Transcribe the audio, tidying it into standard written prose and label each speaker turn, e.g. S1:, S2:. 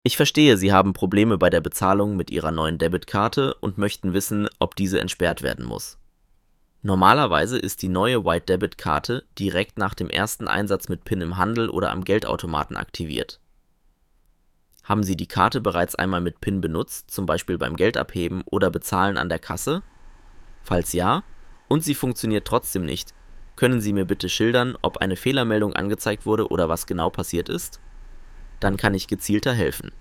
S1: Ich verstehe, Sie haben Probleme bei der Bezahlung mit Ihrer neuen Debitkarte und möchten wissen, ob diese entsperrt werden muss. Normalerweise ist die neue White Debit Karte direkt nach dem ersten Einsatz mit PIN im Handel oder am Geldautomaten aktiviert. Haben Sie die Karte bereits einmal mit PIN benutzt, zum Beispiel beim Geldabheben oder Bezahlen an der Kasse? Falls ja, und sie funktioniert trotzdem nicht, können Sie mir bitte schildern, ob eine Fehlermeldung angezeigt wurde oder was genau passiert ist? Dann kann ich gezielter helfen.